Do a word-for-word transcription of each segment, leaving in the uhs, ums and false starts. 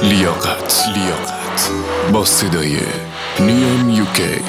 لیاقت لیاقت با صدای نیام یوکی.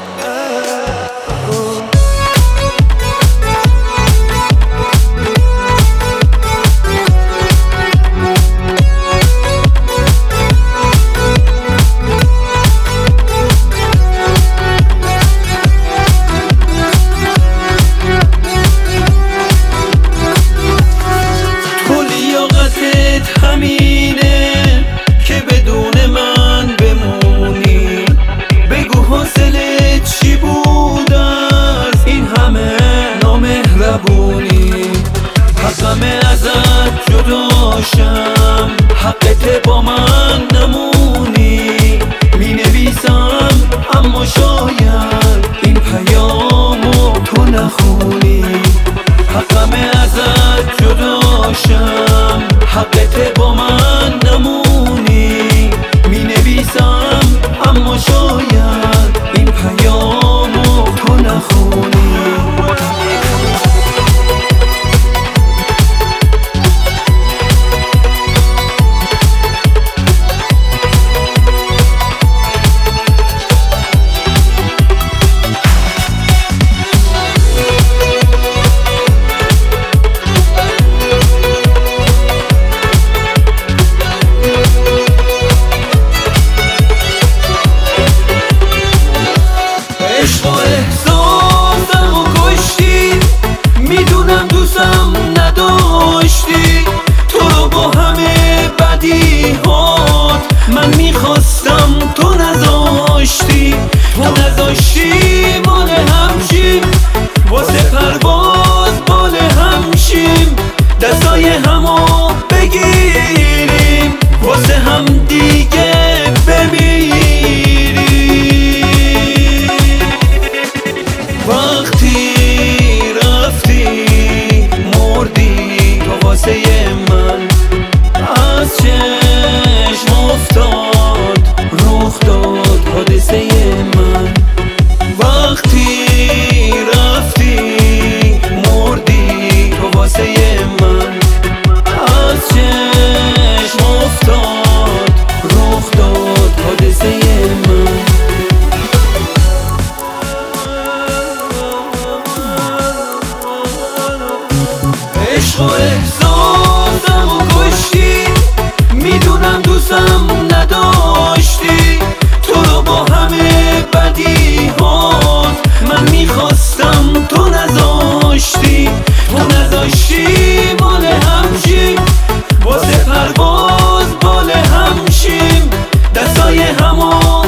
همینه که بدون من بمونی، بگو حاصلت چی بود از این همه نامهربونی. حقمه ازت جداشم، حقت با من نمونی. می نویسم اما شاید این پیامو تو نخونی. حقمه ازت جداشم، حقت با من نمونی. می نویسم اما شاید این پیامو تو نخونی. عشق و احساسم و کشتی، میدونم دوستم نداشتی. تو رو با همه بدیهات من میخواستم، تو نذاشتی. تو نذاشتی مال همشیم، واسه پرواز بال همشیم. دستای همو بگیریم، واسه هم دیگه بمیریم. وقتی رفتی مردی تو واسه من، از چشم افتاد رخ داد حادثه من. وقتی رفتی مردی تو واسه من، از چشم افتاد رخ داد حادثه من. عشق و احساسم و کشتی، میدونم دوستم نداشتی. تو رو با همه بدیهات من میخواستم، تو نذاشتی. تو نذاشتی مال همشیم، واسه پرواز بال همشیم. دستای همو